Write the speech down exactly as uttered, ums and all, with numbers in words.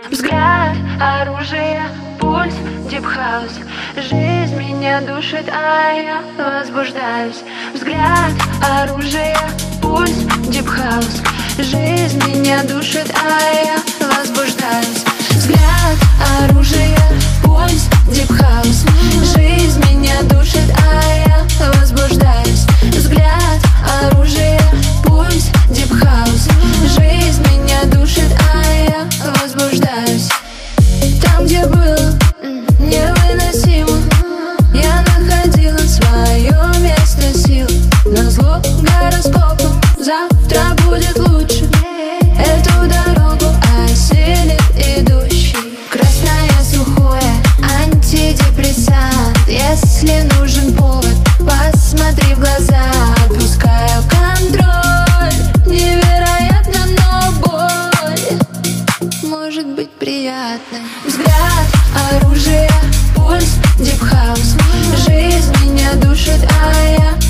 Взгляд, оружие, пульс, дипхаус. Жизнь меня душит, а я возбуждаюсь. Взгляд, оружие, пульс, дипхаус. Жизнь меня душит, а я возбуждаюсь. Взгляд, оружие, пульс, дипхаус. Жизнь меня душит, а я возбуждаюсь. Взгляд, оружие, пульс, дипхаус. Жизнь меня душит, а я возбуждаюсь. Там, где было невыносимо, я находила свое место сил. Назло гороскопу завтра будет лучше. Эту дорогу осилит идущий. Красное сухое антидепрессант. Если нужен повод, посмотри в глаза. Отпускаю контроль. Невероятно, но боль может быть приятной. Взгляд, оружие, пульс, дипхаус. Жизнь меня душит, а я